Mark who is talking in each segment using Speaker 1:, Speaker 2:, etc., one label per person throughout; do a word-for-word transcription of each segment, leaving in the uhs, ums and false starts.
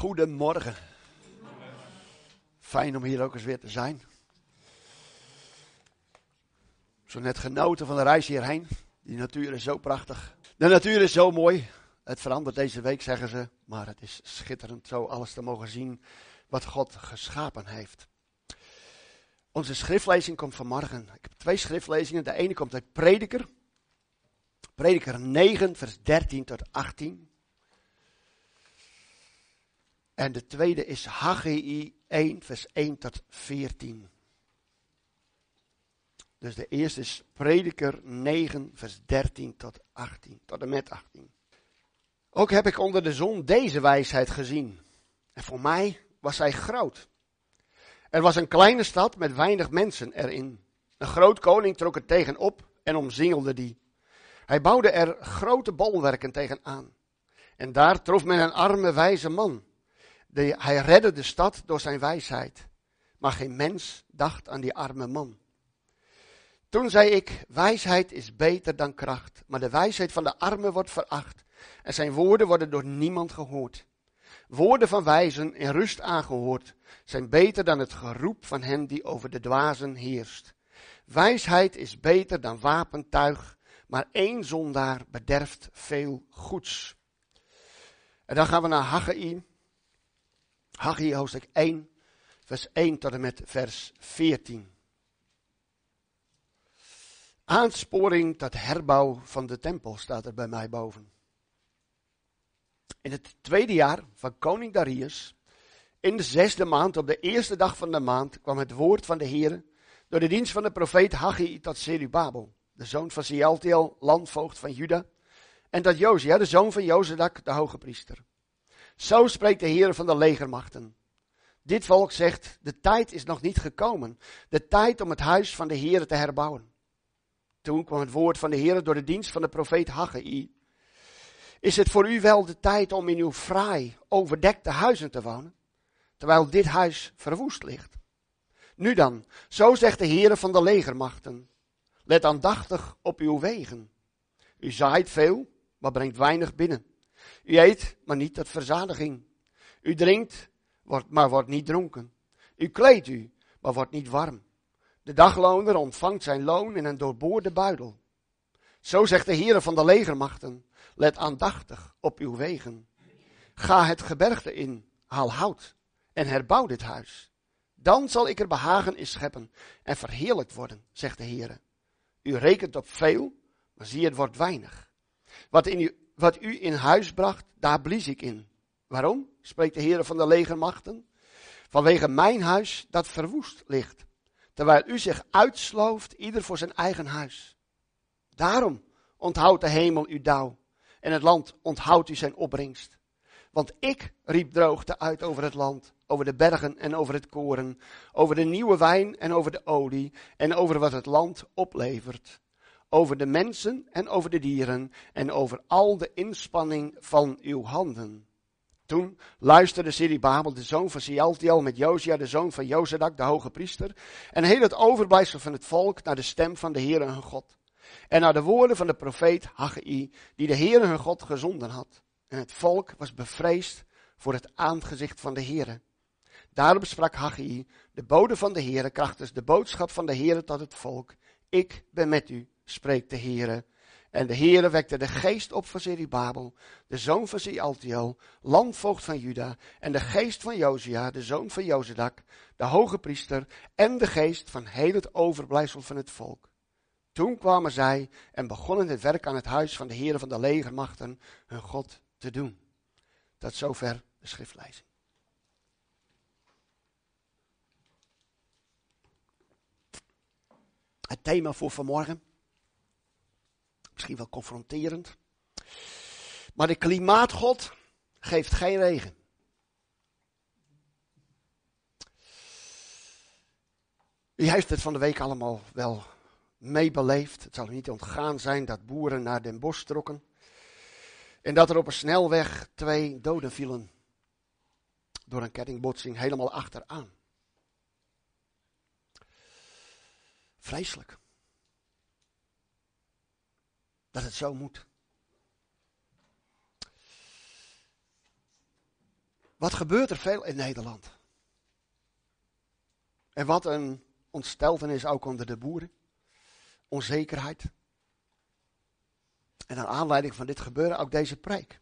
Speaker 1: Goedemorgen. Fijn om hier ook eens weer te zijn. Zo net genoten van de reis hierheen. Die natuur is zo prachtig. De natuur is zo mooi. Het verandert deze week, zeggen ze. Maar het is schitterend zo alles te mogen zien wat God geschapen heeft. Onze schriftlezing komt vanmorgen. Ik heb twee schriftlezingen. De ene komt uit Prediker. Prediker negen, vers dertien tot achttien. En de tweede is Haggai één, vers één tot veertien. Dus de eerste is Prediker negen, vers dertien tot achttien. Tot en met achttien. Ook heb ik onder de zon deze wijsheid gezien. En voor mij was zij groot. Er was een kleine stad met weinig mensen erin. Een groot koning trok er tegenop en omsingelde die. Hij bouwde er grote bolwerken tegenaan. En daar trof men een arme wijze man. De, hij redde de stad door zijn wijsheid. Maar geen mens dacht aan die arme man. Toen zei ik, wijsheid is beter dan kracht. Maar de wijsheid van de arme wordt veracht. En zijn woorden worden door niemand gehoord. Woorden van wijzen in rust aangehoord zijn beter dan het geroep van hen die over de dwazen heerst. Wijsheid is beter dan wapentuig. Maar één zondaar bederft veel goeds. En dan gaan we naar Haggai. Haggai hoofdstuk één, vers één tot en met vers veertien. Aansporing tot herbouw van de tempel staat er bij mij boven. In het tweede jaar van koning Darius, in de zesde maand, op de eerste dag van de maand, kwam het woord van de Heere door de dienst van de profeet Haggai tot Zerubabel, de zoon van Shealtiel, landvoogd van Juda, en tot Josia, de zoon van Jozadak, de hoge priester. Zo spreekt de Heer van de legermachten. Dit volk zegt, de tijd is nog niet gekomen, de tijd om het huis van de Heer te herbouwen. Toen kwam het woord van de Heer door de dienst van de profeet Haggai. Is het voor u wel de tijd om in uw fraai, overdekte huizen te wonen, terwijl dit huis verwoest ligt? Nu dan, zo zegt de Heer van de legermachten, let aandachtig op uw wegen. U zaait veel, maar brengt weinig binnen. U eet, maar niet tot verzadiging. U drinkt, maar wordt niet dronken. U kleedt u, maar wordt niet warm. De dagloner ontvangt zijn loon in een doorboorde buidel. Zo zegt de Heer van de legermachten, let aandachtig op uw wegen. Ga het gebergte in, haal hout en herbouw dit huis. Dan zal ik er behagen in scheppen en verheerlijkt worden, zegt de Heer. U rekent op veel, maar zie het wordt weinig. Wat in u Wat u in huis bracht, daar blies ik in. Waarom? Spreekt de Heer van de legermachten. Vanwege mijn huis dat verwoest ligt. Terwijl u zich uitslooft, ieder voor zijn eigen huis. Daarom onthoudt de hemel uw dauw. En het land onthoudt u zijn opbrengst. Want ik riep droogte uit over het land, over de bergen en over het koren. Over de nieuwe wijn en over de olie. En over wat het land oplevert. Over de mensen en over de dieren en over al de inspanning van uw handen. Toen luisterde Zerubabel, de zoon van Shealtiel, met Josia, de zoon van Jozadak, de hoge priester, en heel het overblijfsel van het volk naar de stem van de Heere hun God. En naar de woorden van de profeet Haggai, die de Heere hun God gezonden had. En het volk was bevreesd voor het aangezicht van de Heere. Daarop sprak Haggai, de bode van de Heere, krachtens de boodschap van de Heere tot het volk. Ik ben met u, spreekt de Heere. En de Heere wekte de geest op van Zerubabel, de zoon van Shealtiel, landvoogd van Juda, en de geest van Josia, de zoon van Jozadak, de hoge priester, en de geest van heel het overblijfsel van het volk. Toen kwamen zij en begonnen het werk aan het huis van de Heere van de legermachten, hun God, te doen. Tot zover de schriftlezing. Het thema voor vanmorgen. Misschien wel confronterend. Maar de klimaatgod geeft geen regen. U heeft het van de week allemaal wel meebeleefd. Het zal u niet ontgaan zijn dat boeren naar Den Bosch trokken. En dat er op een snelweg twee doden vielen. Door een kettingbotsing helemaal achteraan. Vreselijk. Dat het zo moet. Wat gebeurt er veel in Nederland? En wat een ontsteltenis ook onder de boeren. Onzekerheid. En naar aanleiding van dit gebeuren ook deze preek.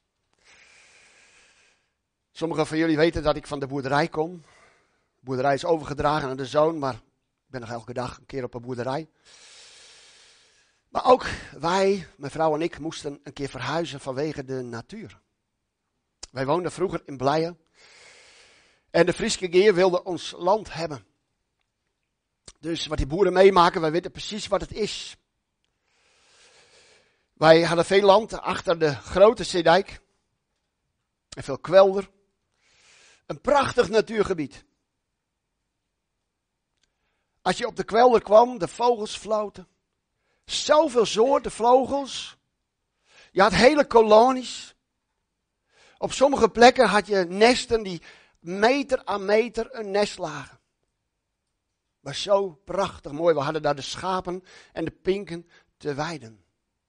Speaker 1: Sommigen van jullie weten dat ik van de boerderij kom. De boerderij is overgedragen aan de zoon, maar ik ben nog elke dag een keer op een boerderij. Maar ook wij, mijn vrouw en ik, moesten een keer verhuizen vanwege de natuur. Wij woonden vroeger in Blijen. En de Frieske Geer wilde ons land hebben. Dus wat die boeren meemaken, wij weten precies wat het is. Wij hadden veel land achter de grote zeedijk. En veel kwelder. Een prachtig natuurgebied. Als je op de kwelder kwam, de vogels floten. Zoveel soorten vogels. Je had hele kolonies. Op sommige plekken had je nesten die meter aan meter een nest lagen. Maar zo prachtig mooi. We hadden daar de schapen en de pinken te weiden.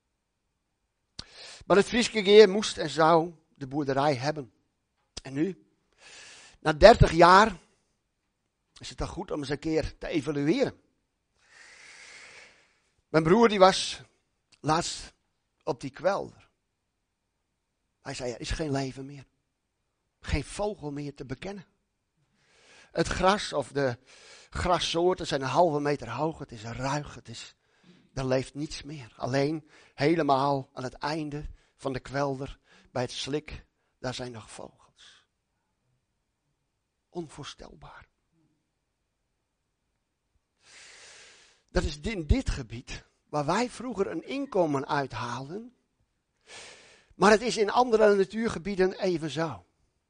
Speaker 1: Maar het Frieske Geer moest en zou de boerderij hebben. En nu, na dertig jaar, is het dan goed om eens een keer te evalueren. Mijn broer die was laatst op die kwelder. Hij zei, er is geen leven meer. Geen vogel meer te bekennen. Het gras of de grassoorten zijn een halve meter hoog. Het is ruig. Het is, er leeft niets meer. Alleen helemaal aan het einde van de kwelder, bij het slik, daar zijn nog vogels. Onvoorstelbaar. Dat is in dit gebied waar wij vroeger een inkomen uithaalden. Maar het is in andere natuurgebieden even zo.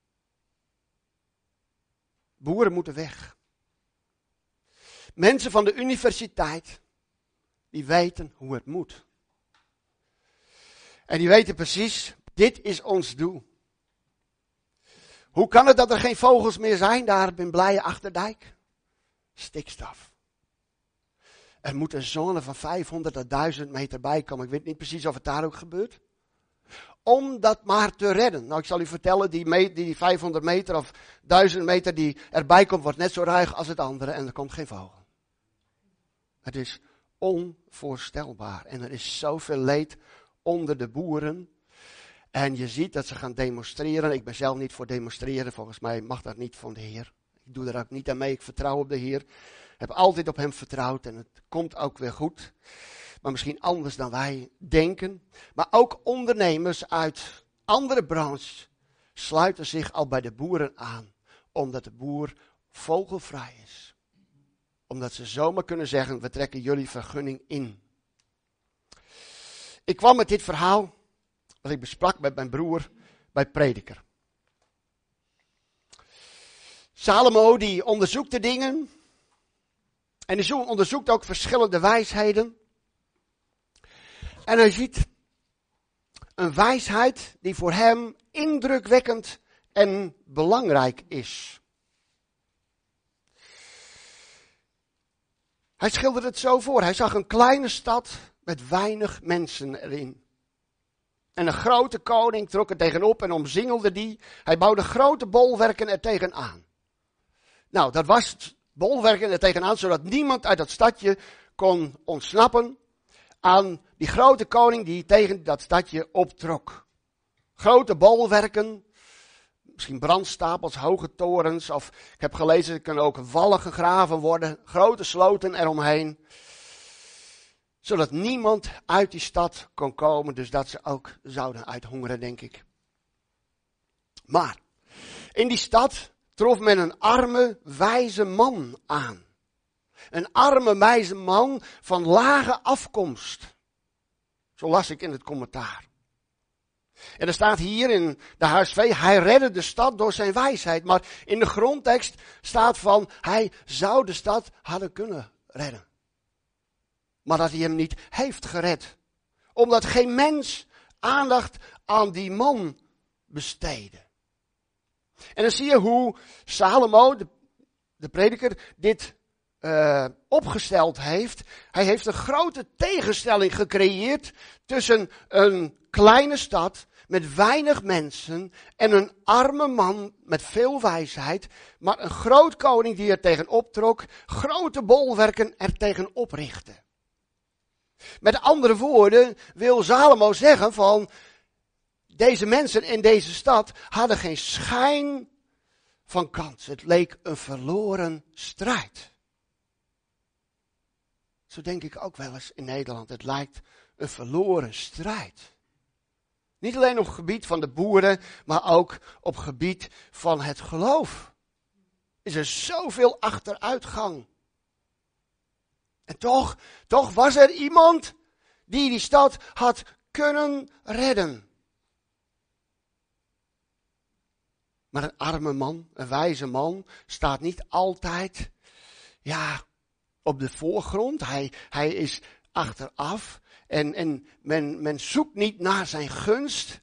Speaker 1: Boeren moeten weg. Mensen van de universiteit, die weten hoe het moet. En die weten precies, dit is ons doel. Hoe kan het dat er geen vogels meer zijn daar in Blijen Achterdijk? Stikstof. Er moet een zone van vijfhonderd tot duizend meter bij komen. Ik weet niet precies of het daar ook gebeurt. Om dat maar te redden. Nou, ik zal u vertellen, die, me- die vijfhonderd meter of duizend meter die erbij komt, wordt net zo ruig als het andere en er komt geen vogel. Het is onvoorstelbaar. En er is zoveel leed onder de boeren. En je ziet dat ze gaan demonstreren. Ik ben zelf niet voor demonstreren. Volgens mij mag dat niet van de Heer. Ik doe er ook niet aan mee. Ik vertrouw op de Heer. Ik heb altijd op hem vertrouwd en het komt ook weer goed. Maar misschien anders dan wij denken. Maar ook ondernemers uit andere branches sluiten zich al bij de boeren aan. Omdat de boer vogelvrij is. Omdat ze zomaar kunnen zeggen, we trekken jullie vergunning in. Ik kwam met dit verhaal, wat ik besprak met mijn broer, bij Prediker. Salomo die onderzoekt de dingen. En hij onderzoekt ook verschillende wijsheden. En hij ziet een wijsheid die voor hem indrukwekkend en belangrijk is. Hij schilderde het zo voor. Hij zag een kleine stad met weinig mensen erin. En een grote koning trok er tegenop en omzingelde die. Hij bouwde grote bolwerken er tegenaan. Nou, dat was het bolwerken er tegenaan, zodat niemand uit dat stadje kon ontsnappen aan die grote koning die tegen dat stadje optrok. Grote bolwerken, misschien brandstapels, hoge torens, of ik heb gelezen, er kunnen ook wallen gegraven worden, grote sloten eromheen. Zodat niemand uit die stad kon komen, dus dat ze ook zouden uithongeren, denk ik. Maar in die stad trof men een arme, wijze man aan. Een arme, wijze man van lage afkomst. Zo las ik in het commentaar. En er staat hier in de H S V, hij redde de stad door zijn wijsheid. Maar in de grondtekst staat van, hij zou de stad hadden kunnen redden. Maar dat hij hem niet heeft gered. Omdat geen mens aandacht aan die man besteedde. En dan zie je hoe Salomo, de, de prediker, dit uh, opgesteld heeft. Hij heeft een grote tegenstelling gecreëerd tussen een kleine stad met weinig mensen en een arme man met veel wijsheid, maar een groot koning die er tegen optrok, grote bolwerken er tegen oprichtte. Met andere woorden wil Salomo zeggen van, deze mensen in deze stad hadden geen schijn van kans. Het leek een verloren strijd. Zo denk ik ook wel eens in Nederland. Het lijkt een verloren strijd. Niet alleen op het gebied van de boeren, maar ook op het gebied van het geloof. Is er zoveel achteruitgang. En toch, toch was er iemand die die stad had kunnen redden. Maar een arme man, een wijze man, staat niet altijd, ja, op de voorgrond. Hij, hij is achteraf. En, en men, men zoekt niet naar zijn gunst.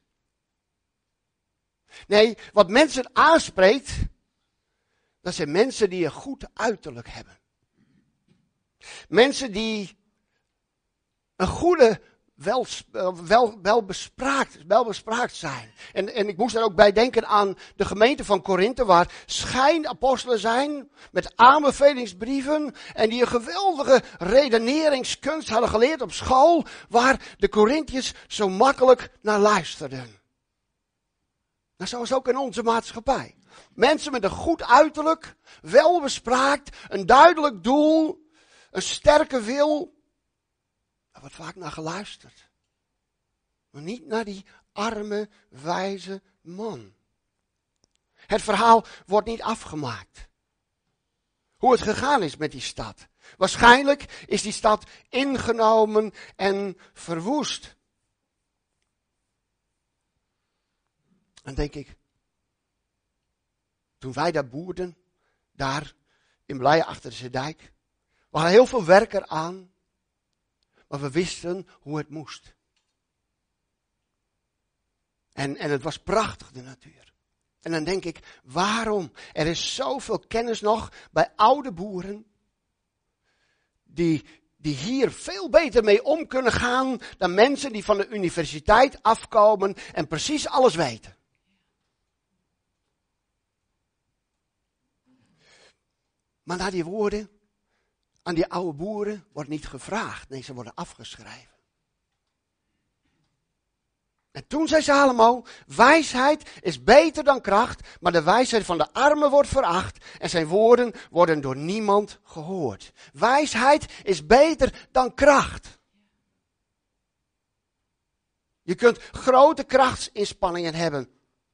Speaker 1: Nee, wat mensen aanspreekt, dat zijn mensen die een goed uiterlijk hebben. Mensen die een goede, wel, wel, welbespraakt, welbespraakt zijn. En, en ik moest er ook bij denken aan de gemeente van Korinthe, waar schijnapostelen zijn, met aanbevelingsbrieven, en die een geweldige redeneringskunst hadden geleerd op school, waar de Korinthiërs zo makkelijk naar luisterden. Nou, zo is ook in onze maatschappij. Mensen met een goed uiterlijk, welbespraakt, een duidelijk doel, een sterke wil. Daar wordt vaak naar geluisterd. Maar niet naar die arme, wijze man. Het verhaal wordt niet afgemaakt. Hoe het gegaan is met die stad. Waarschijnlijk is die stad ingenomen en verwoest. En denk ik, toen wij daar boerden, daar in Blijen achter de Zeedijk, we hadden heel veel werk eraan, maar we wisten hoe het moest. En, en het was prachtig, de natuur. En dan denk ik, waarom? Er is zoveel kennis nog bij oude boeren, die, die hier veel beter mee om kunnen gaan dan mensen die van de universiteit afkomen en precies alles weten. Maar naar die woorden, aan die oude boeren, wordt niet gevraagd. Nee, ze worden afgeschreven. En toen zei Salomo, wijsheid is beter dan kracht, maar de wijsheid van de armen wordt veracht en zijn woorden worden door niemand gehoord. Wijsheid is beter dan kracht. Je kunt grote krachtsinspanningen hebben,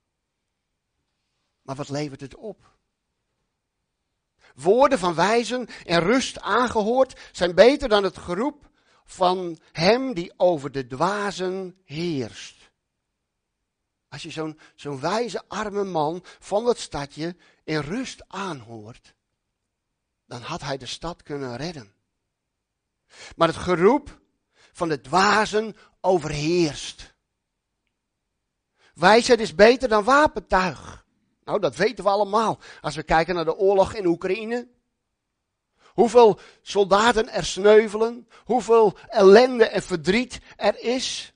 Speaker 1: maar wat levert het op? Woorden van wijzen en rust aangehoord zijn beter dan het geroep van hem die over de dwazen heerst. Als je zo'n zo'n wijze arme man van dat stadje in rust aanhoort, dan had hij de stad kunnen redden. Maar het geroep van de dwazen overheerst. Wijsheid is beter dan wapentuig. Nou, dat weten we allemaal. Als we kijken naar de oorlog in Oekraïne. Hoeveel soldaten er sneuvelen. Hoeveel ellende en verdriet er is.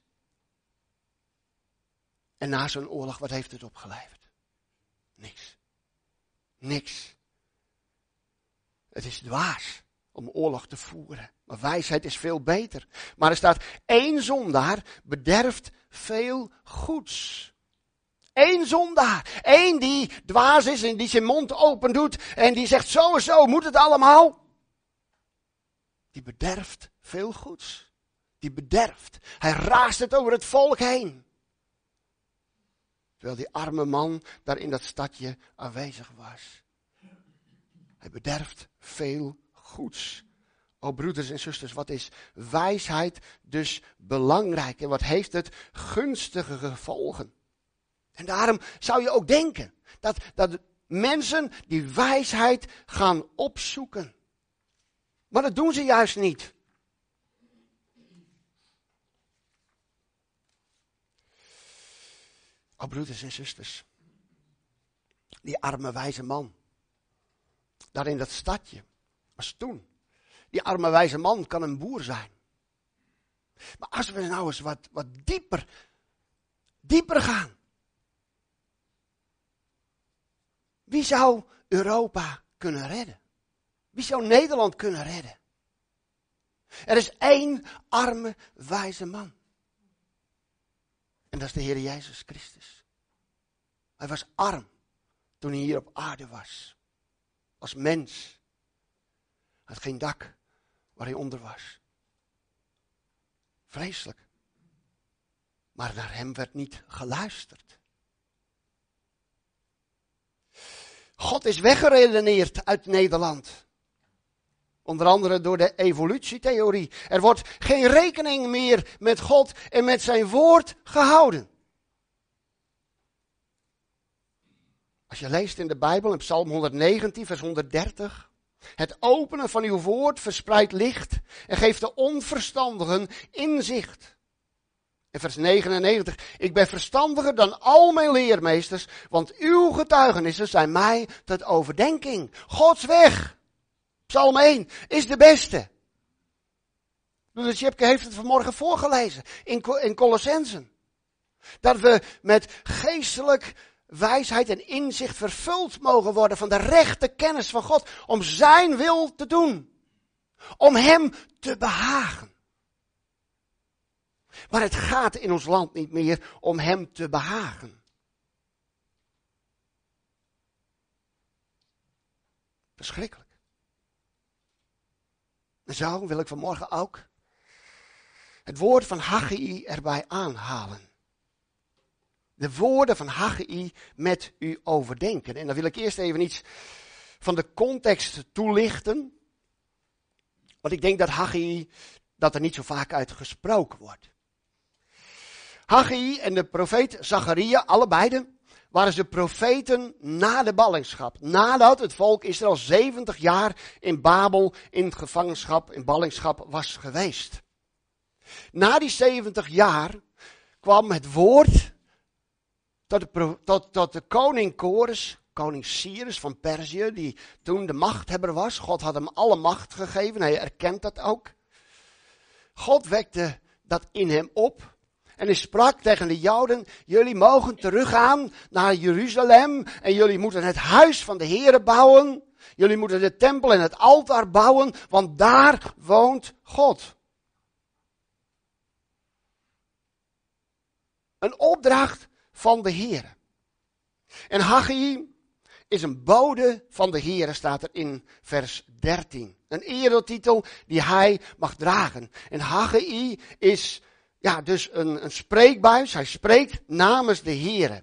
Speaker 1: En na zo'n oorlog, wat heeft het opgeleverd? Niks. Niks. Het is dwaas om oorlog te voeren. Maar wijsheid is veel beter. Maar er staat, één zondaar bederft veel goeds. Eén zondaar. Eén die dwaas is en die zijn mond open doet en die zegt zo en zo moet het allemaal. Die bederft veel goeds. Die bederft. Hij raast het over het volk heen. Terwijl die arme man daar in dat stadje aanwezig was. Hij bederft veel goeds. O broeders en zusters, wat is wijsheid dus belangrijk? En wat heeft het gunstige gevolgen? En daarom zou je ook denken dat, dat mensen die wijsheid gaan opzoeken. Maar dat doen ze juist niet. O broeders en zusters, die arme wijze man, daar in dat stadje, was toen. Die arme wijze man kan een boer zijn. Maar als we nou eens wat, wat dieper dieper gaan. Wie zou Europa kunnen redden? Wie zou Nederland kunnen redden? Er is één arme, wijze man. En dat is de Heer Jezus Christus. Hij was arm toen hij hier op aarde was. Als mens. Hij had geen dak waar hij onder was. Vreselijk. Maar naar hem werd niet geluisterd. God is weggeredeneerd uit Nederland. Onder andere door de evolutietheorie. Er wordt geen rekening meer met God en met zijn woord gehouden. Als je leest in de Bijbel, in Psalm honderdnegentien, vers honderddertig. Het openen van uw woord verspreidt licht en geeft de onverstandigen inzicht. In vers negenennegentig. Ik ben verstandiger dan al mijn leermeesters, want uw getuigenissen zijn mij tot overdenking. Gods weg. Psalm één is de beste. De Tjepke heeft het vanmorgen voorgelezen in, in Colossensen. Dat we met geestelijk wijsheid en inzicht vervuld mogen worden van de rechte kennis van God. Om zijn wil te doen. Om hem te behagen. Maar het gaat in ons land niet meer om hem te behagen. Verschrikkelijk. En zo wil ik vanmorgen ook het woord van Haggai erbij aanhalen. De woorden van Haggai met u overdenken. En dan wil ik eerst even iets van de context toelichten. Want ik denk dat Haggai, dat er niet zo vaak uit gesproken wordt. Haggai en de profeet Zacharia, allebei waren ze profeten na de ballingschap. Nadat het volk Israël zeventig jaar in Babel in gevangenschap, in ballingschap was geweest. Na die zeventig jaar kwam het woord tot de, tot, tot de koning Kores, koning Cyrus van Perzië, die toen de machthebber was. God had hem alle macht gegeven, hij erkent dat ook. God wekte dat in hem op. En hij sprak tegen de Joden, jullie mogen teruggaan naar Jeruzalem en jullie moeten het huis van de Heere bouwen. Jullie moeten de tempel en het altaar bouwen, want daar woont God. Een opdracht van de Heere. En Haggai is een bode van de Heere, staat er in vers dertien. Een eretitel die hij mag dragen. En Haggai is ja, dus een, een spreekbuis. Hij spreekt namens de Heere.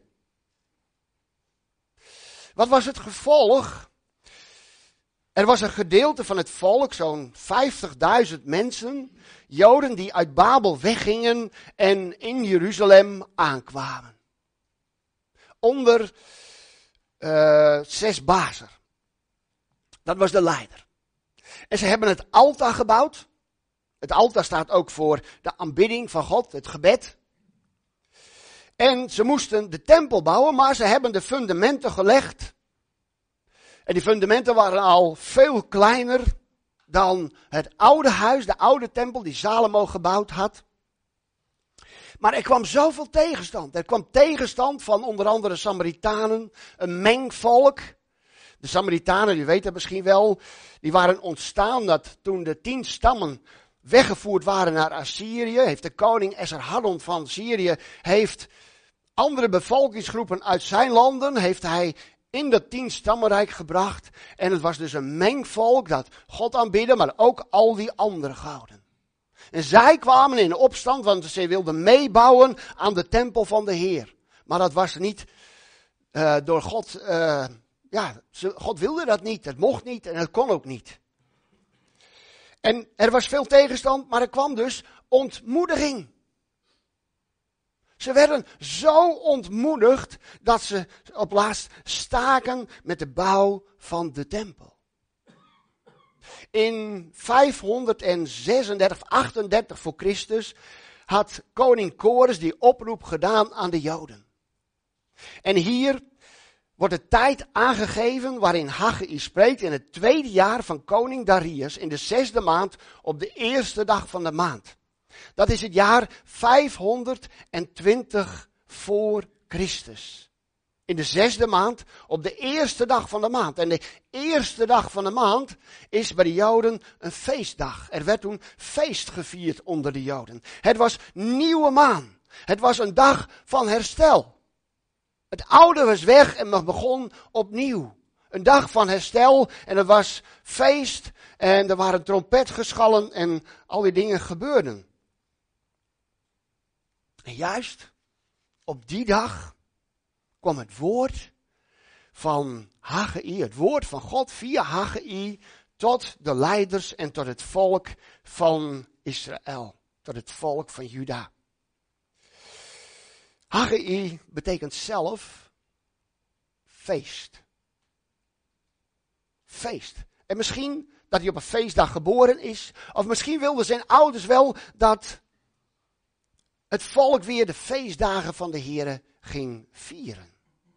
Speaker 1: Wat was het gevolg? Er was een gedeelte van het volk, zo'n vijftigduizend mensen, Joden die uit Babel weggingen en in Jeruzalem aankwamen. Onder uh, Sesbazer. Dat was de leider. En ze hebben het altaar gebouwd. Het altaar staat ook voor de aanbidding van God, het gebed. En ze moesten de tempel bouwen, maar ze hebben de fundamenten gelegd. En die fundamenten waren al veel kleiner dan het oude huis, de oude tempel die Salomo gebouwd had. Maar er kwam zoveel tegenstand. Er kwam tegenstand van onder andere Samaritanen, een mengvolk. De Samaritanen, u weet het misschien wel, die waren ontstaan dat toen de tien stammen weggevoerd waren naar Assyrië, heeft de koning Esarhaddon van Syrië, heeft andere bevolkingsgroepen uit zijn landen, heeft hij in dat tien stammenrijk gebracht. En het was dus een mengvolk dat God aanbidde, maar ook al die andere goden. En zij kwamen in opstand, want ze wilden meebouwen aan de tempel van de Heer. Maar dat was niet uh, door God, uh, ja, ze, God wilde dat niet, het mocht niet en het kon ook niet. En er was veel tegenstand, maar er kwam dus ontmoediging. Ze werden zo ontmoedigd dat ze op laatst staken met de bouw van de tempel. In vijfhonderdzesendertig, achtendertig voor Christus had koning Kores die oproep gedaan aan de Joden. En hier wordt de tijd aangegeven waarin Haggai spreekt in het tweede jaar van koning Darius in de zesde maand op de eerste dag van de maand. Dat is het jaar vijfhonderdtwintig voor Christus. In de zesde maand, op de eerste dag van de maand. En de eerste dag van de maand is bij de Joden een feestdag. Er werd toen feest gevierd onder de Joden. Het was nieuwe maan. Het was een dag van herstel. Het oude was weg en het begon opnieuw. Een dag van herstel en het was feest en er waren trompetgeschallen en al die dingen gebeurden. En juist op die dag kwam het woord van Haggai, het woord van God via Haggai tot de leiders en tot het volk van Israël, tot het volk van Juda. Haggai betekent zelf feest. Feest. En misschien dat hij op een feestdag geboren is, of misschien wilden zijn ouders wel dat het volk weer de feestdagen van de Here ging vieren.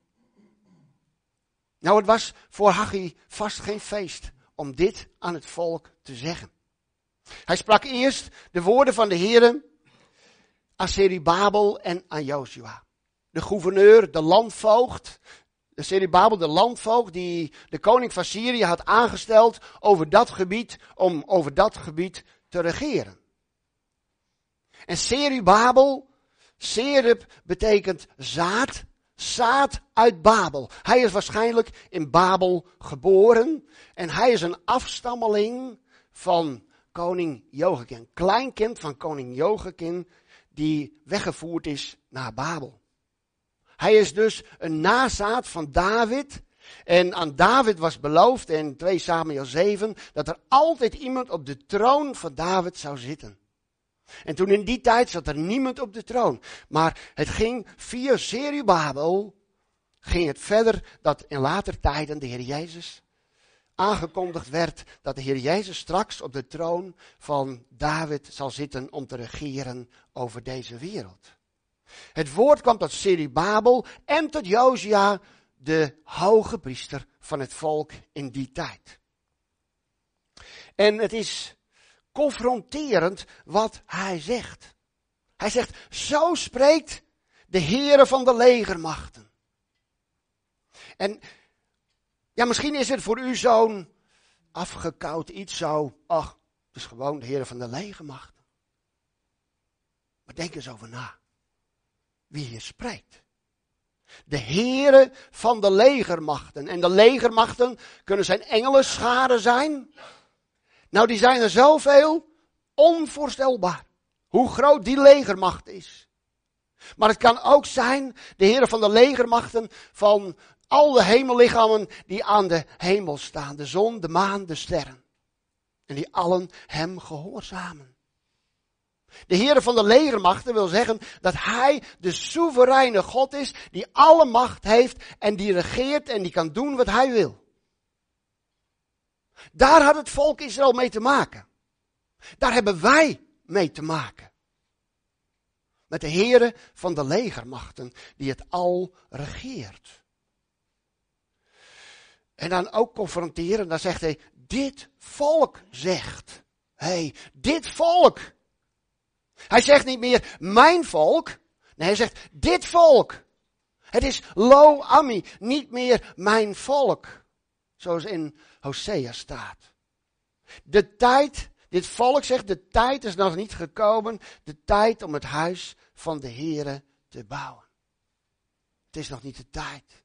Speaker 1: Nou, het was voor Haggai vast geen feest om dit aan het volk te zeggen. Hij sprak eerst de woorden van de Here aan Zerubabel en aan Jozua. De gouverneur, de landvoogd, de Zerubabel, de landvoogd die de koning van Syrië had aangesteld over dat gebied, om over dat gebied te regeren. En Zerubabel, Serub betekent zaad, zaad uit Babel. Hij is waarschijnlijk in Babel geboren en hij is een afstammeling van koning Joachim, kleinkind van koning Joachim die weggevoerd is naar Babel. Hij is dus een nazaat van David. En aan David was beloofd in twee Samuel zeven dat er altijd iemand op de troon van David zou zitten. En toen in die tijd zat er niemand op de troon. Maar het ging via Zerubabel, ging het verder dat in later tijden de Heer Jezus aangekondigd werd dat de Heer Jezus straks op de troon van David zal zitten om te regeren over deze wereld. Het woord kwam tot Zerubabel en tot Jozua, de hoge priester van het volk in die tijd. En het is confronterend wat hij zegt. Hij zegt, zo spreekt de Heere van de legermachten. En ja, misschien is het voor u zo'n afgekoud iets zo, ach, het is gewoon de Heere van de legermachten. Maar denk eens over na. Wie hier spreekt. De Heere van de legermachten. En de legermachten kunnen zijn engelenscharen zijn. Nou, die zijn er zoveel, onvoorstelbaar. Hoe groot die legermacht is. Maar het kan ook zijn, de Heere van de legermachten, van al de hemellichamen die aan de hemel staan. De zon, de maan, de sterren. En die allen hem gehoorzamen. De Heere van de legermachten wil zeggen dat hij de soevereine God is, die alle macht heeft en die regeert en die kan doen wat hij wil. Daar had het volk Israël mee te maken. Daar hebben wij mee te maken. Met de Heere van de legermachten die het al regeert. En dan ook confronteren, dan zegt hij, dit volk zegt. Hé, hey, dit volk. Hij zegt niet meer mijn volk. Nee, hij zegt dit volk. Het is lo ami, niet meer mijn volk. Zoals in Hosea staat. De tijd, dit volk zegt, de tijd is nog niet gekomen. De tijd om het huis van de Heere te bouwen. Het is nog niet de tijd.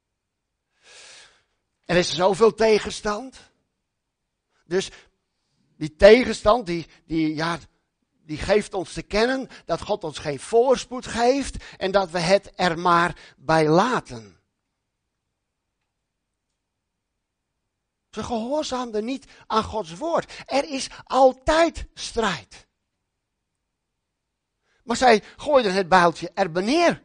Speaker 1: Er is zoveel tegenstand. Dus die tegenstand, die, die, ja, die geeft ons te kennen dat God ons geen voorspoed geeft en dat we het er maar bij laten. Ze gehoorzaamden niet aan Gods woord. Er is altijd strijd. Maar zij gooiden het bijltje er neer.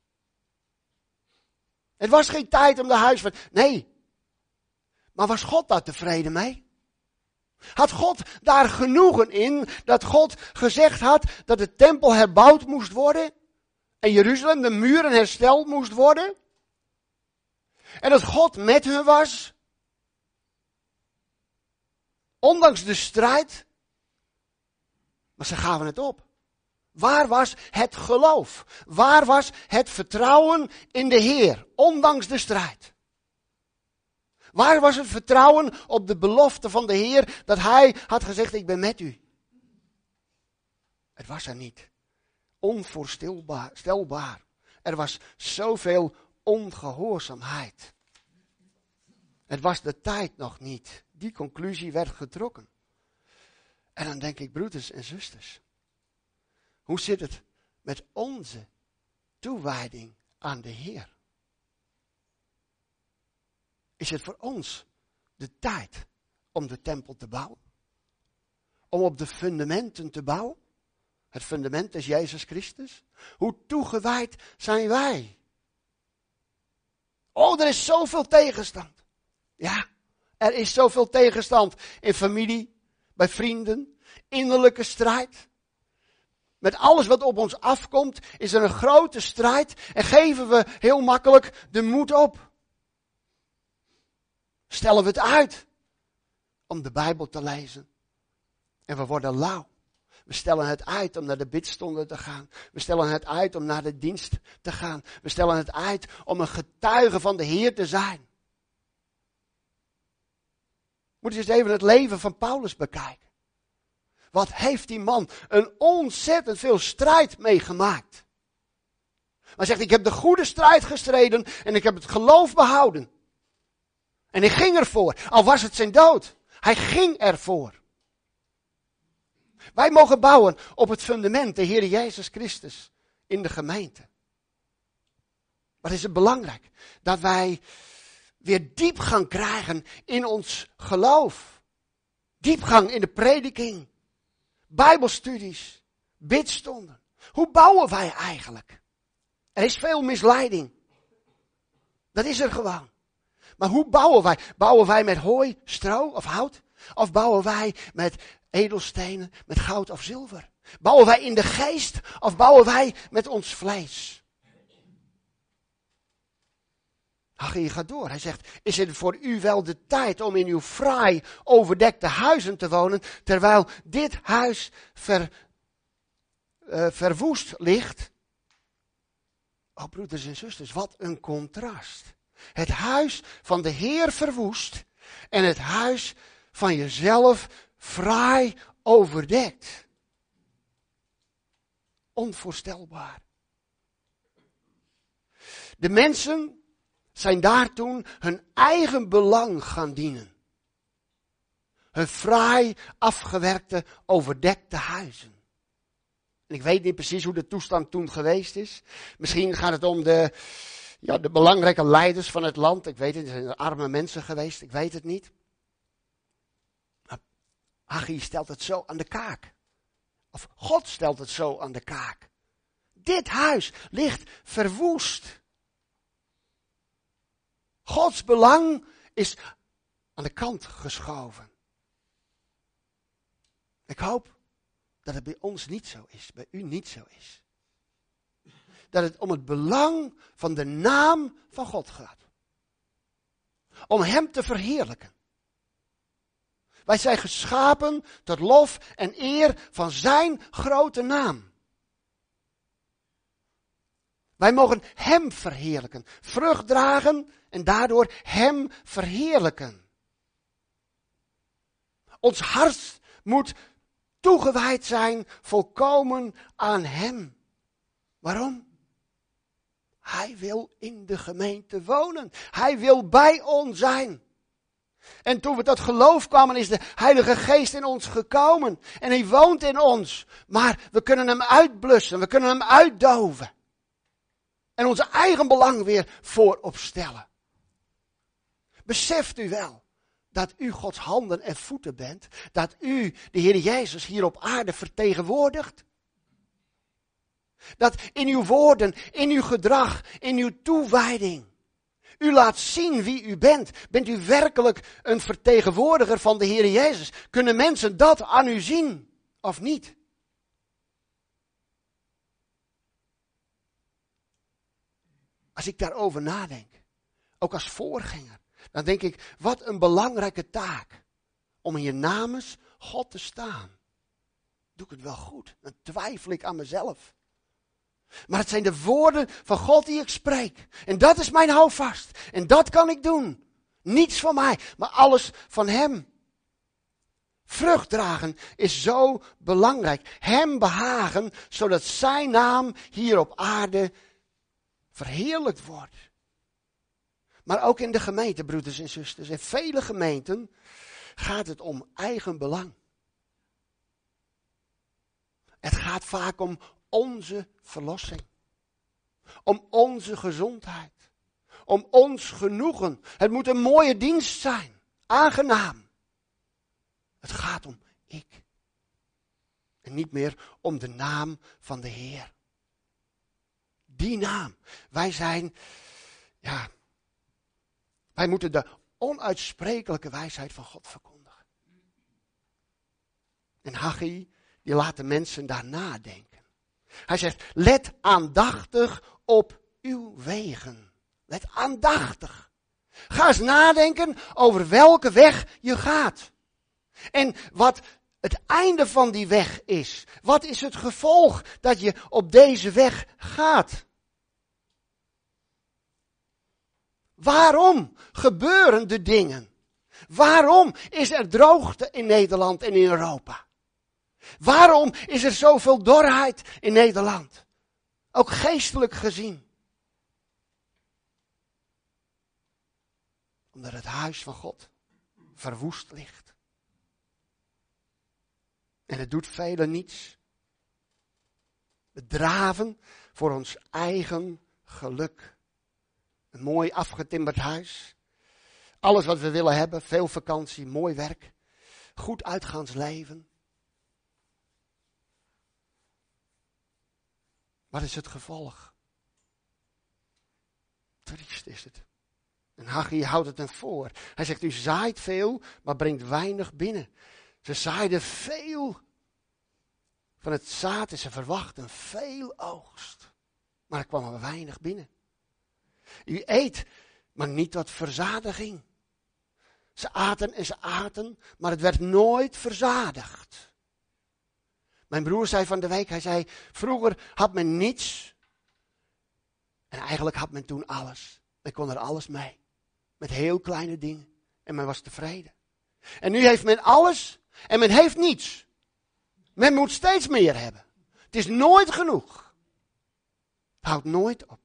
Speaker 1: Het was geen tijd om de huis van... Nee. Maar was God daar tevreden mee? Had God daar genoegen in dat God gezegd had dat de tempel herbouwd moest worden? En Jeruzalem, de muren hersteld moest worden? En dat God met hun was? Ondanks de strijd. Maar ze gaven het op. Waar was het geloof? Waar was het vertrouwen in de Heer, ondanks de strijd? Waar was het vertrouwen op de belofte van de Heer dat Hij had gezegd, ik ben met u? Het was er niet. Onvoorstelbaar. Stelbaar. Er was zoveel ongehoorzaamheid. Het was de tijd nog niet. Die conclusie werd getrokken. En dan denk ik, broeders en zusters. Hoe zit het met onze toewijding aan de Heer? Is het voor ons de tijd om de tempel te bouwen? Om op de fundamenten te bouwen? Het fundament is Jezus Christus. Hoe toegewijd zijn wij? Oh, er is zoveel tegenstand. Ja, er is zoveel tegenstand in familie, bij vrienden, innerlijke strijd. Met alles wat op ons afkomt is er een grote strijd en geven we heel makkelijk de moed op. Stellen we het uit om de Bijbel te lezen en we worden lauw. We stellen het uit om naar de bidstonden te gaan. We stellen het uit om naar de dienst te gaan. We stellen het uit om een getuige van de Heer te zijn. Moet je eens even het leven van Paulus bekijken. Wat heeft die man een ontzettend veel strijd meegemaakt. Hij zegt, ik heb de goede strijd gestreden en ik heb het geloof behouden. En hij ging ervoor, al was het zijn dood. Hij ging ervoor. Wij mogen bouwen op het fundament, de Heer Jezus Christus, in de gemeente. Wat is het belangrijk? Dat wij weer diepgang krijgen in ons geloof. Diepgang in de prediking. Bijbelstudies. Bidstonden. Hoe bouwen wij eigenlijk? Er is veel misleiding. Dat is er gewoon. Maar hoe bouwen wij? Bouwen wij met hooi, stro of hout? Of bouwen wij met edelstenen, met goud of zilver? Bouwen wij in de geest of bouwen wij met ons vlees? Haggai gaat door. Hij zegt, is het voor u wel de tijd om in uw fraai overdekte huizen te wonen, terwijl dit huis ver, uh, verwoest ligt? Oh broeders en zusters, wat een contrast. Het huis van de Heer verwoest en het huis van jezelf fraai overdekt. Onvoorstelbaar. De mensen zijn daar toen hun eigen belang gaan dienen. Hun fraai afgewerkte, overdekte huizen. En ik weet niet precies hoe de toestand toen geweest is. Misschien gaat het om de, ja, de belangrijke leiders van het land. Ik weet het, er zijn arme mensen geweest, ik weet het niet. Maar Haggai stelt het zo aan de kaak. Of God stelt het zo aan de kaak. Dit huis ligt verwoest. Gods belang is aan de kant geschoven. Ik hoop dat het bij ons niet zo is, bij u niet zo is. Dat het om het belang van de naam van God gaat. Om Hem te verheerlijken. Wij zijn geschapen tot lof en eer van Zijn grote naam. Wij mogen Hem verheerlijken, vrucht dragen en daardoor Hem verheerlijken. Ons hart moet toegewijd zijn, volkomen aan Hem. Waarom? Hij wil in de gemeente wonen. Hij wil bij ons zijn. En toen we tot geloof kwamen, is de Heilige Geest in ons gekomen. En Hij woont in ons. Maar we kunnen Hem uitblussen, we kunnen Hem uitdoven. En onze eigen belang weer voorop stellen. Beseft u wel dat u Gods handen en voeten bent? Dat u de Heer Jezus hier op aarde vertegenwoordigt? Dat in uw woorden, in uw gedrag, in uw toewijding, u laat zien wie u bent. Bent u werkelijk een vertegenwoordiger van de Heer Jezus? Kunnen mensen dat aan u zien of niet? Als ik daarover nadenk, ook als voorganger, dan denk ik, wat een belangrijke taak om hier namens God te staan. doe ik het wel goed? Dan twijfel ik aan mezelf. Maar het zijn de woorden van God die ik spreek. En dat is mijn houvast. En dat kan ik doen. Niets van mij, maar alles van Hem. Vrucht dragen is zo belangrijk. Hem behagen, zodat zijn naam hier op aarde verheerlijkt wordt. Maar ook in de gemeente, broeders en zusters. In vele gemeenten gaat het om eigen belang. Het gaat vaak om onze verlossing. Om onze gezondheid. Om ons genoegen. Het moet een mooie dienst zijn. Aangenaam. Het gaat om ik. En niet meer om de naam van de Heer. Die naam. Wij zijn, ja, wij moeten de onuitsprekelijke wijsheid van God verkondigen. En Haggai, die laat de mensen daar nadenken. Hij zegt, let aandachtig op uw wegen. Let aandachtig. Ga eens nadenken over welke weg je gaat. En wat het einde van die weg is. Wat is het gevolg dat je op deze weg gaat? Waarom gebeuren de dingen? Waarom is er droogte in Nederland en in Europa? Waarom is er zoveel dorheid in Nederland? Ook geestelijk gezien. Omdat het huis van God verwoest ligt. En het doet velen niets. We draven voor ons eigen geluk. Een mooi afgetimmerd huis. Alles wat we willen hebben. Veel vakantie, mooi werk. Goed uitgaansleven. Wat is het gevolg? Triest is het. En Haggai houdt het hem voor. Hij zegt, u zaait veel, maar brengt weinig binnen. Ze zaaiden veel van het zaad en ze verwachten veel oogst. Maar er kwam er weinig binnen. U eet, maar niet tot verzadiging. Ze aten en ze aten, maar het werd nooit verzadigd. Mijn broer zei van de week, hij zei, vroeger had men niets. En eigenlijk had men toen alles. Men kon er alles mee. Met heel kleine dingen. En men was tevreden. En nu heeft men alles en men heeft niets. Men moet steeds meer hebben. Het is nooit genoeg. Het houdt nooit op.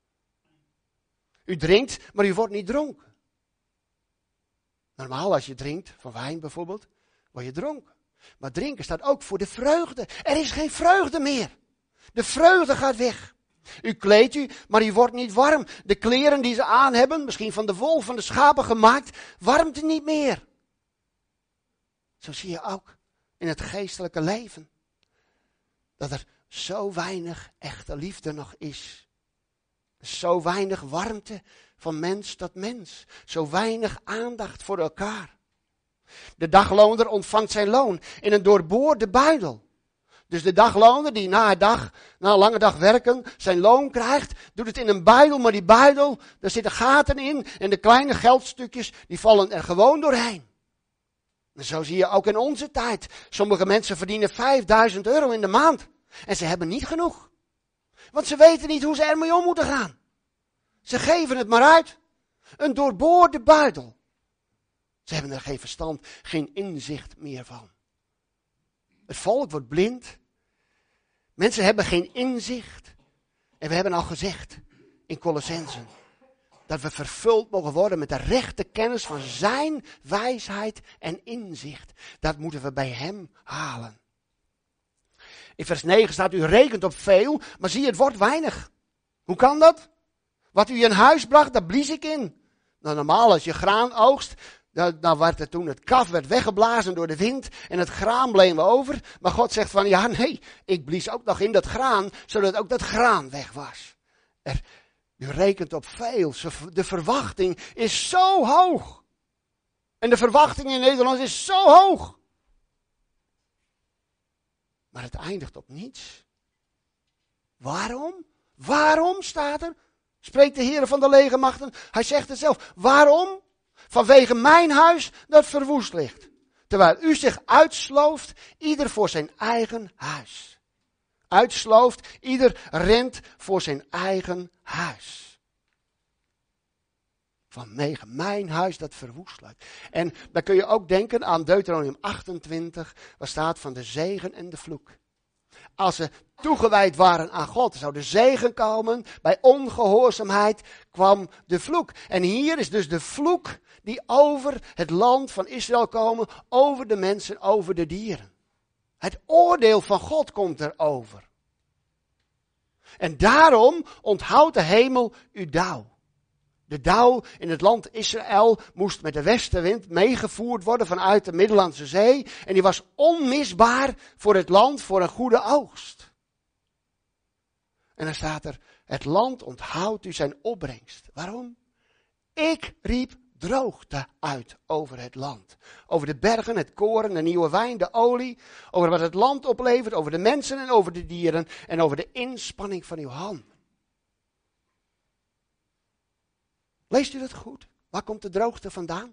Speaker 1: U drinkt, maar u wordt niet dronken. Normaal als je drinkt, van wijn bijvoorbeeld, word je dronken. Maar drinken staat ook voor de vreugde. Er is geen vreugde meer. De vreugde gaat weg. U kleedt u, maar u wordt niet warm. De kleren die ze aan hebben, misschien van de wol van de schapen gemaakt, warmt u niet meer. Zo zie je ook in het geestelijke leven. Dat er zo weinig echte liefde nog is. Zo weinig warmte van mens tot mens. Zo weinig aandacht voor elkaar. De dagloner ontvangt zijn loon in een doorboorde buidel. Dus de dagloner die na een, dag, na een lange dag werken zijn loon krijgt, doet het in een buidel. Maar die buidel, daar zitten gaten in en de kleine geldstukjes die vallen er gewoon doorheen. En zo zie je ook in onze tijd. Sommige mensen verdienen vijfduizend euro in de maand. En ze hebben niet genoeg. Want ze weten niet hoe ze ermee om moeten gaan. Ze geven het maar uit. Een doorboorde buidel. Ze hebben er geen verstand, geen inzicht meer van. Het volk wordt blind. Mensen hebben geen inzicht. En we hebben al gezegd in Colossenzen dat we vervuld mogen worden met de rechte kennis van zijn wijsheid en inzicht. Dat moeten we bij hem halen. In vers negen staat, u rekent op veel, maar zie, het wordt weinig. Hoe kan dat? Wat u in huis bracht, daar blies ik in. Nou, normaal als je graan oogst, dan, dan werd het toen het kaf werd weggeblazen door de wind en het graan bleef over. Maar God zegt van, ja nee, ik blies ook nog in dat graan, zodat ook dat graan weg was. Er, u rekent op veel. De verwachting is zo hoog. En de verwachting in Nederland is zo hoog. Maar het eindigt op niets. Waarom? Waarom staat er? Spreekt de Heer van de legermachten. Hij zegt het zelf. Waarom? Vanwege mijn huis dat verwoest ligt. terwijl u zich uitslooft, ieder voor zijn eigen huis. Uitslooft, ieder rent voor zijn eigen huis. Vanwege mijn huis dat verwoest lijkt. En dan kun je ook denken aan Deuteronomium achtentwintig, waar staat van de zegen en de vloek. Als ze toegewijd waren aan God, zou de zegen komen. Bij ongehoorzaamheid kwam de vloek. En hier is dus de vloek die over het land van Israël komen, over de mensen, over de dieren. Het oordeel van God komt erover. En daarom onthoudt de hemel uw dauw. De dauw in het land Israël moest met de westenwind meegevoerd worden vanuit de Middellandse Zee. En die was onmisbaar voor het land voor een goede oogst. En dan staat er, het land onthoudt u zijn opbrengst. Waarom? Ik riep droogte uit over het land. Over de bergen, het koren, de nieuwe wijn, de olie. Over wat het land oplevert, over de mensen en over de dieren. En over de inspanning van uw hand. Leest u dat goed? Waar komt de droogte vandaan?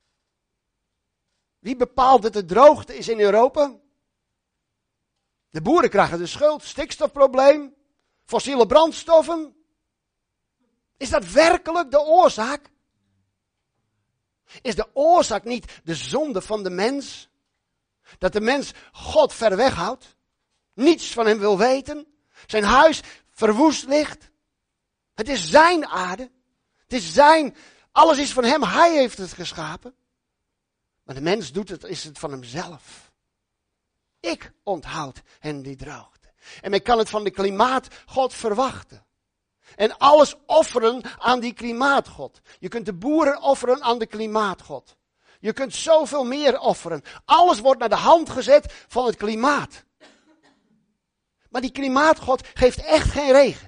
Speaker 1: Wie bepaalt dat er droogte is in Europa? De boeren krijgen de schuld, stikstofprobleem, fossiele brandstoffen. Is dat werkelijk de oorzaak? Is de oorzaak niet de zonde van de mens? Dat de mens God ver weg houdt? Niets van hem wil weten? Zijn huis verwoest ligt? Het is zijn aarde. Het is zijn, alles is van hem, hij heeft het geschapen. Maar de mens doet het, is het van hemzelf. Ik onthoud hen die droogte. En men kan het van de klimaatgod verwachten. En alles offeren aan die klimaatgod. Je kunt de boeren offeren aan de klimaatgod. Je kunt zoveel meer offeren. Alles wordt naar de hand gezet van het klimaat. Maar die klimaatgod geeft echt geen regen.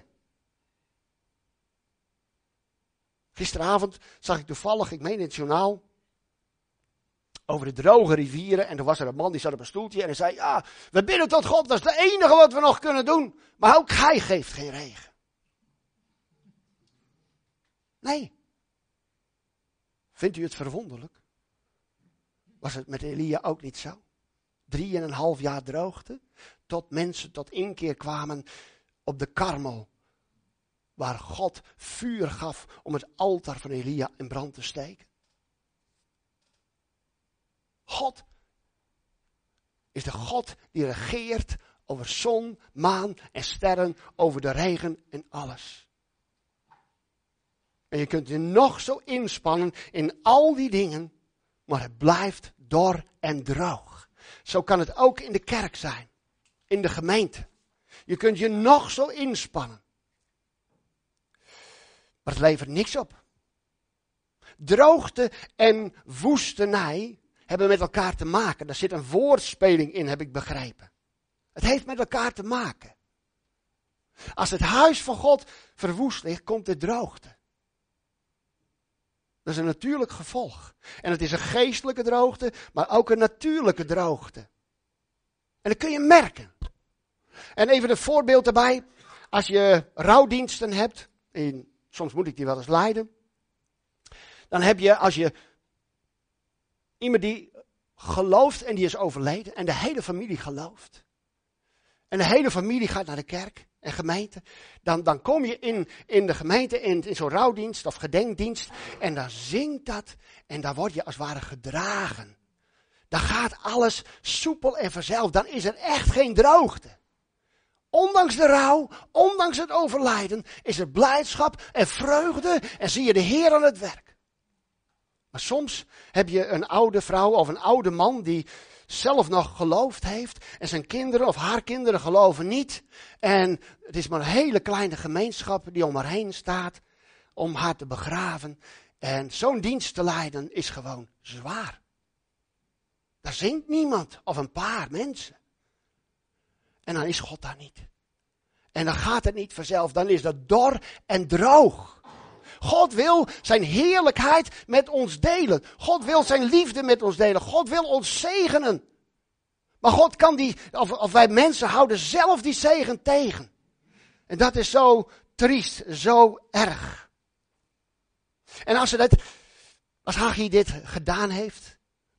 Speaker 1: Gisteravond zag ik toevallig, ik meen in het journaal, over de droge rivieren. En toen was er een man die zat op een stoeltje en hij zei, ja, we bidden tot God, dat is het enige wat we nog kunnen doen. Maar ook hij geeft geen regen. Nee. Vindt u het verwonderlijk? Was het met Elia ook niet zo? Drie en een half jaar droogte, tot mensen tot inkeer kwamen op de Karmel. Waar God vuur gaf om het altaar van Elia in brand te steken. God is de God die regeert over zon, maan en sterren, over de regen en alles. En je kunt je nog zo inspannen in al die dingen, maar het blijft dor en droog. Zo kan het ook in de kerk zijn, in de gemeente. Je kunt je nog zo inspannen. Maar het levert niks op. Droogte en woestenij hebben met elkaar te maken. Daar zit een woordspeling in, heb ik begrepen. Het heeft met elkaar te maken. Als het huis van God verwoest ligt, komt er droogte. Dat is een natuurlijk gevolg. En het is een geestelijke droogte, maar ook een natuurlijke droogte. En dat kun je merken. En even een voorbeeld erbij. Als je rouwdiensten hebt, in soms moet ik die wel eens leiden. Dan heb je, als je iemand die gelooft en die is overleden. En de hele familie gelooft. En de hele familie gaat naar de kerk en gemeente. Dan, dan kom je in, in de gemeente, in, in zo'n rouwdienst of gedenkdienst. En dan zingt dat. En dan word je als het ware gedragen. Dan gaat alles soepel en vanzelf. Dan is er echt geen droogte. Ondanks de rouw, ondanks het overlijden, is er blijdschap en vreugde en zie je de Heer aan het werk. Maar soms heb je een oude vrouw of een oude man die zelf nog geloofd heeft en zijn kinderen of haar kinderen geloven niet. En het is maar een hele kleine gemeenschap die om haar heen staat om haar te begraven. En zo'n dienst te leiden is gewoon zwaar. Daar zingt niemand of een paar mensen. En dan is God daar niet. En dan gaat het niet vanzelf. Dan is dat dor en droog. God wil zijn heerlijkheid met ons delen. God wil zijn liefde met ons delen. God wil ons zegenen. Maar God kan die, of, of wij mensen houden zelf die zegen tegen. En dat is zo triest, zo erg. En als, ze dat, als Haggai dit gedaan heeft,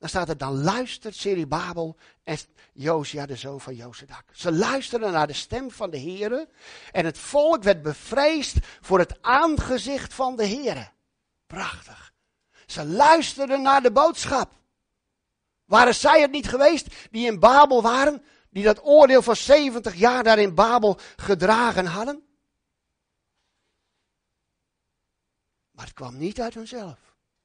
Speaker 1: Dan staat er, dan luistert Zerubabel en Josia, de zoon van Jozadak. Ze luisterden naar de stem van de Heere. En het volk werd bevreesd voor het aangezicht van de Heere. Prachtig. Ze luisterden naar de boodschap. Waren zij het niet geweest die in Babel waren? Die dat oordeel van zeventig jaar daar in Babel gedragen hadden? Maar het kwam niet uit hunzelf.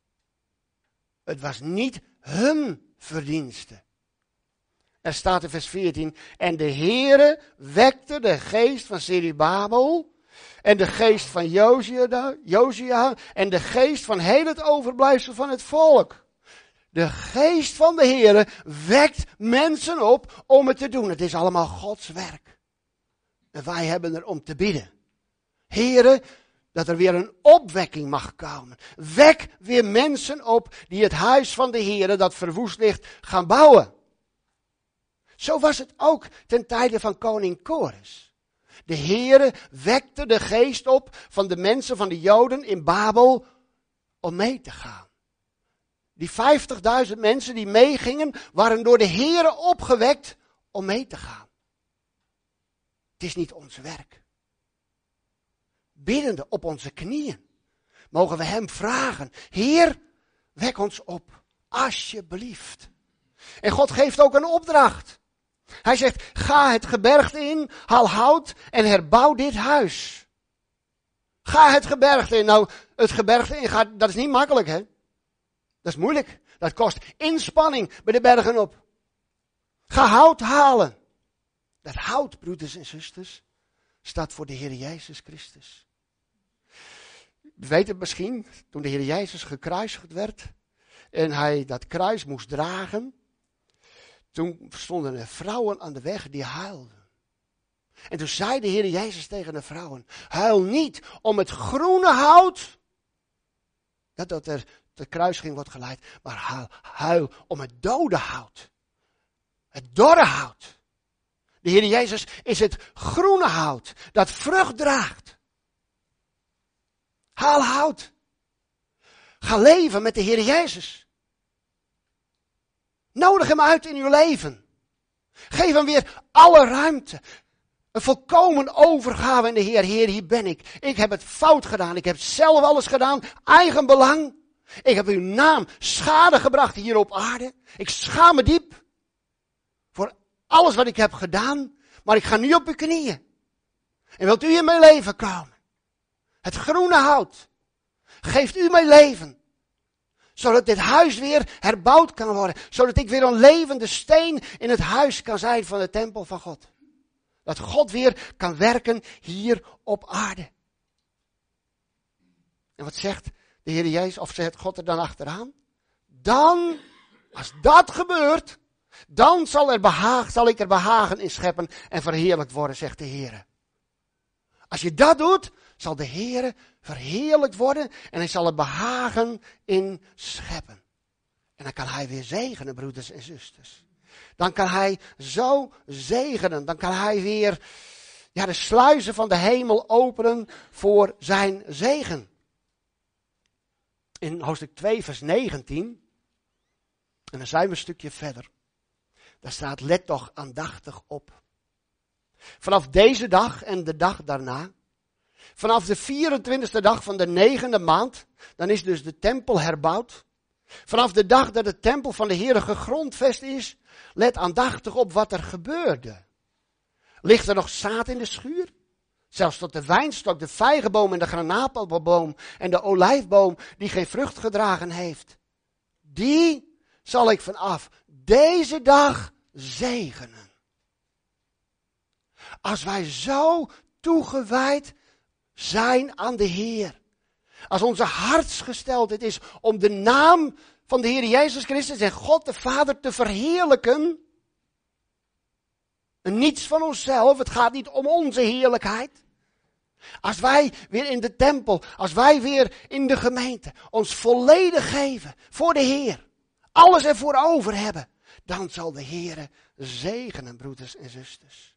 Speaker 1: Het was niet hun verdienste. Er staat in vers veertien. En de Heere wekte de geest van Zerubabel. En de geest van Josia, Josia. En de geest van heel het overblijfsel van het volk. De geest van de Heere wekt mensen op om het te doen. Het is allemaal Gods werk. En wij hebben er om te bidden. Heere, dat er weer een opwekking mag komen. Wek weer mensen op die het huis van de Heere, dat verwoest ligt, gaan bouwen. Zo was het ook ten tijde van koning Kores. De Heere wekte de geest op van de mensen van de Joden in Babel om mee te gaan. Die vijftigduizend mensen die meegingen, waren door de Heere opgewekt om mee te gaan. Het is niet ons werk. Biddende op onze knieën, mogen we hem vragen. Heer, wek ons op, alsjeblieft. En God geeft ook een opdracht. Hij zegt, ga het gebergte in, haal hout en herbouw dit huis. Ga het gebergte in. Nou, het gebergte in, gaat, dat is niet makkelijk, hè. Dat is moeilijk. Dat kost inspanning bij de bergen op. Ga hout halen. Dat hout, broeders en zusters, staat voor de Heer Jezus Christus. U weet het misschien, toen de Heer Jezus gekruisigd werd en hij dat kruis moest dragen, toen stonden er vrouwen aan de weg die huilden. En toen zei de Heer Jezus tegen de vrouwen, huil niet om het groene hout, dat, dat er de kruisiging wordt geleid, maar huil, huil om het dode hout. Het dorre hout. De Heer Jezus is het groene hout dat vrucht draagt. Haal hout. Ga leven met de Heer Jezus. Nodig hem uit in uw leven. Geef hem weer alle ruimte. Een volkomen overgave in de Heer. Heer, hier ben ik. Ik heb het fout gedaan. Ik heb zelf alles gedaan. Eigen belang. Ik heb uw naam schade gebracht hier op aarde. Ik schaam me diep. Voor alles wat ik heb gedaan. Maar ik ga nu op uw knieën. En wilt u in mijn leven komen? Het groene hout. Geeft u mijn leven. Zodat dit huis weer herbouwd kan worden. Zodat ik weer een levende steen in het huis kan zijn van de tempel van God. Dat God weer kan werken hier op aarde. En wat zegt de Heer Jezus, of zegt God er dan achteraan? Dan, als dat gebeurt, dan zal, er behaag, zal ik er behagen in scheppen en verheerlijkt worden, zegt de Heer. Als je dat doet, zal de Heer verheerlijkt worden en hij zal er behagen in scheppen. En dan kan hij weer zegenen, broeders en zusters. Dan kan hij zo zegenen. Dan kan hij weer ja, de sluizen van de hemel openen voor zijn zegen. In hoofdstuk twee vers negentien, en dan zijn we een stukje verder. Daar staat, let toch aandachtig op. Vanaf deze dag en de dag daarna, vanaf de vierentwintigste dag van de negende maand, dan is dus de tempel herbouwd. Vanaf de dag dat de tempel van de Heere gegrondvest is, let aandachtig op wat er gebeurde. Ligt er nog zaad in de schuur? Zelfs tot de wijnstok, de vijgenboom en de granaapelboom en de olijfboom die geen vrucht gedragen heeft. Die zal ik vanaf deze dag zegenen. Als wij zo toegewijd zijn aan de Heer. Als onze hartsgesteldheid is om de naam van de Heer Jezus Christus en God de Vader te verheerlijken. En niets van onszelf, het gaat niet om onze heerlijkheid. Als wij weer in de tempel, als wij weer in de gemeente ons volledig geven voor de Heer. Alles ervoor over hebben. Dan zal de Heer zegenen, broeders en zusters.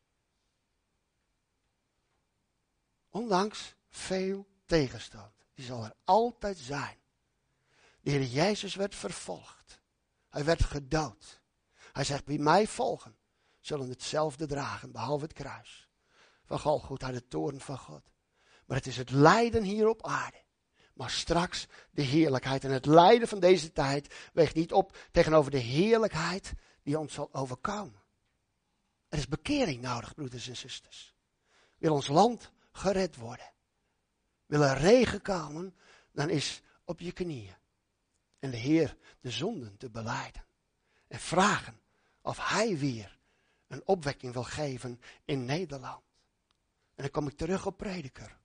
Speaker 1: Ondanks veel tegenstand. Die zal er altijd zijn. De Heer Jezus werd vervolgd. Hij werd gedood. Hij zegt, wie mij volgen, zullen hetzelfde dragen, behalve het kruis. Van Golgotha, de toorn van God. Maar het is het lijden hier op aarde. Maar straks de heerlijkheid. En het lijden van deze tijd weegt niet op tegenover de heerlijkheid die ons zal overkomen. Er is bekering nodig, broeders en zusters. Wil ons land gered worden. Wil er regen komen, dan is op je knieën. En de Heer de zonden te belijden. En vragen of Hij weer een opwekking wil geven in Nederland. En dan kom ik terug op Prediker.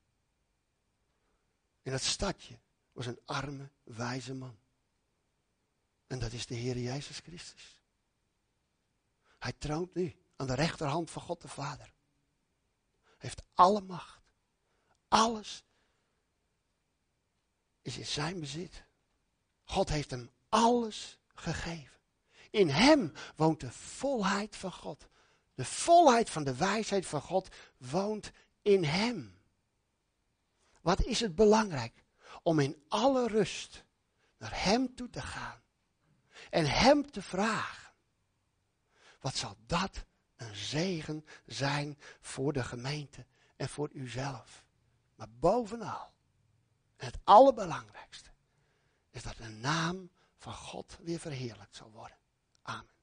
Speaker 1: In dat stadje was een arme, wijze man. En dat is de Heer Jezus Christus. Hij troont nu aan de rechterhand van God de Vader. Hij heeft alle macht. Alles is in zijn bezit. God heeft hem alles gegeven. In hem woont de volheid van God. De volheid van de wijsheid van God woont in hem. Wat is het belangrijk? Om in alle rust naar hem toe te gaan. En hem te vragen. Wat zal dat een zegen zijn voor de gemeente en voor uzelf. Maar bovenal, en het allerbelangrijkste, is dat de naam van God weer verheerlijkt zal worden. Amen.